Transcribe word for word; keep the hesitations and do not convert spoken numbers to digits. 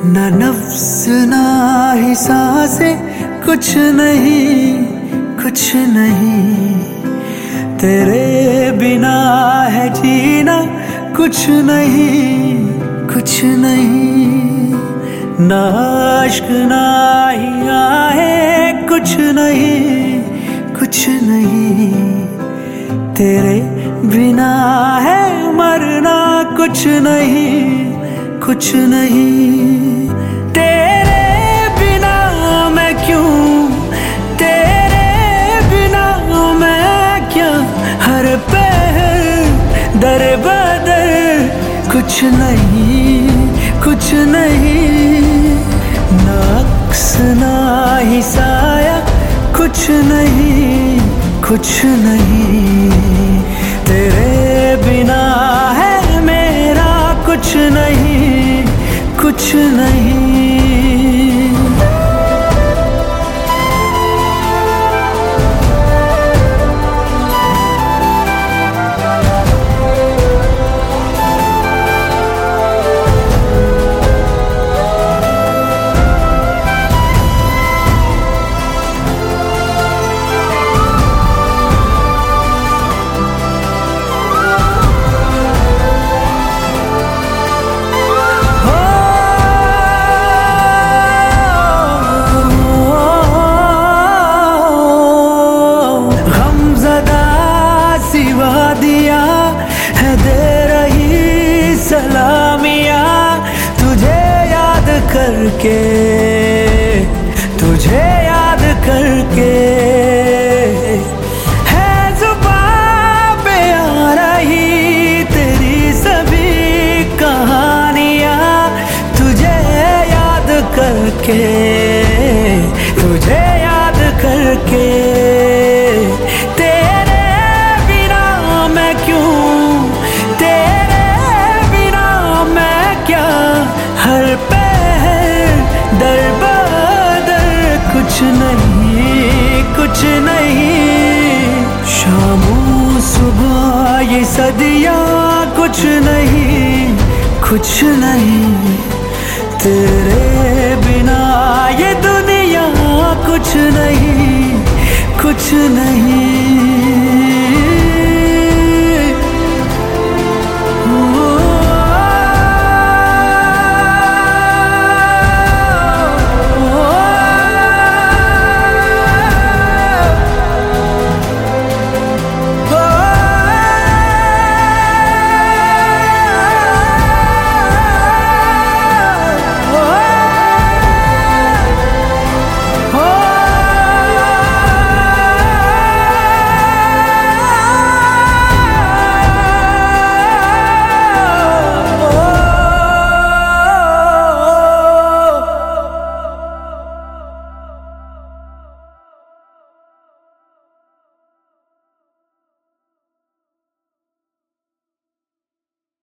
न नफ्स ना ही सांसें, कुछ नहीं कुछ नहीं। तेरे बिना है जीना कुछ नहीं कुछ नहीं। ना इश्क ना ही आहे कुछ नहीं कुछ नहीं। तेरे बिना है मरना कुछ नहीं कुछ नहीं। तेरे बिना मैं क्यों, तेरे बिना मैं क्या, हर पहर दर बदर कुछ नहीं कुछ नहीं। ना अक्स ना ही साया कुछ नहीं कुछ नहीं। तेरे बिना है मेरा कुछ नहीं कुछ नहीं। दिया है दे रही सलामियाँ तुझे याद करके, तुझे याद करके। है ज़ुबान पे आ रही तेरी सभी कहानियाँ तुझे याद करके, तुझे याद करके। कुछ नहीं कुछ नहीं। शामों सुबह ये सदियाँ कुछ नहीं कुछ नहीं। तेरे बिना ये दुनिया कुछ नहीं कुछ नहीं।